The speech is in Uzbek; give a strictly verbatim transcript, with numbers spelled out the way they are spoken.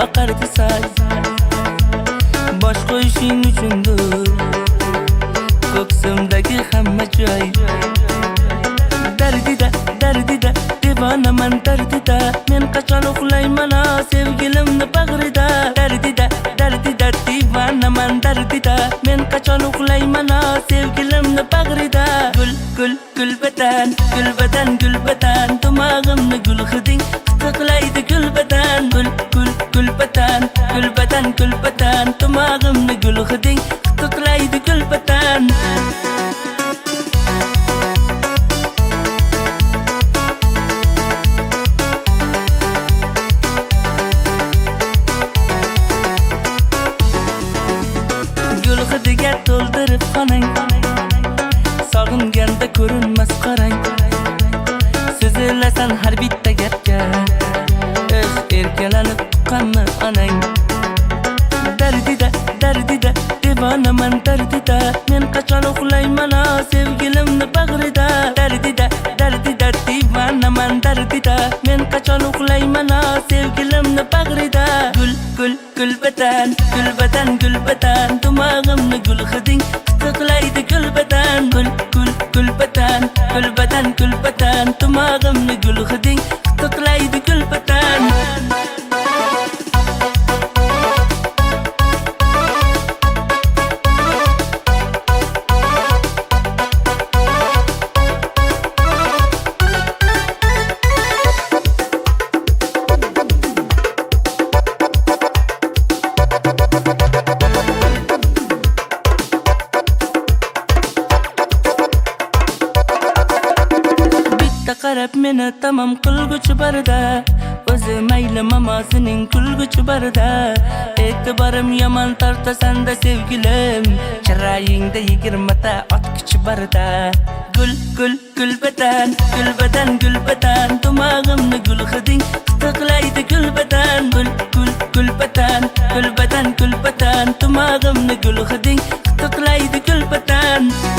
oqardi sal. Bosh qo'yishing uchundir ko'ksimdagi hamma joy. Dardida, dardida, devonaman dardida. Men qachon uxlayman sevgilimni bag'rida. Dardida, dardida, devonaman dardida. Men qachon uxlayman sevgilimni bag'rida. Gul, gul, gulbatan, gulbatan, gulbatan, tomog'imni gul hiding tiqlaydi gulbatan. Gul, gul, gulbatan, gulbatan, gulbatan, tomog'imni gul hiding tiqlaydi gulbatan. Gul hidiga to'ldirib xonang, sog'inganda ko'rinmas qarang. So'zilasan har bitta gapga, eh erkalanib tuqqanmi onang. Dardida, dardida, devonaman dardida. Men qachon uxlayman sevgilimni bag'rida. Dardida, dardida, devonaman dardida. Men qachon uxlayman sevgilimni bag'rida. Gul, gul, gulbatan, gulbatan, gulbatan, tomog'imni gul hiding tiqlaydi gulbatan. Gul, gul, gulbatan, gulbatan, gulbatan, tomog'imni gul hiding tiqlaydi gulbatan. Qarab meni tamom qilguchi barda, o'zi mayli mamosining kulguchi barda. E'tiborim yomon tortasan-da sevgilim, chiroyingda yigirmata otkuchi barda. Gul, gul, gulbatan, gulbatan, gulbatan, tomog'imni gul hiding tiqlaydi gulbatan. Gul, gul, gulbatan, gulbatan, gulbatan, tomog'imni gul hiding tiqlaydi gulbatan.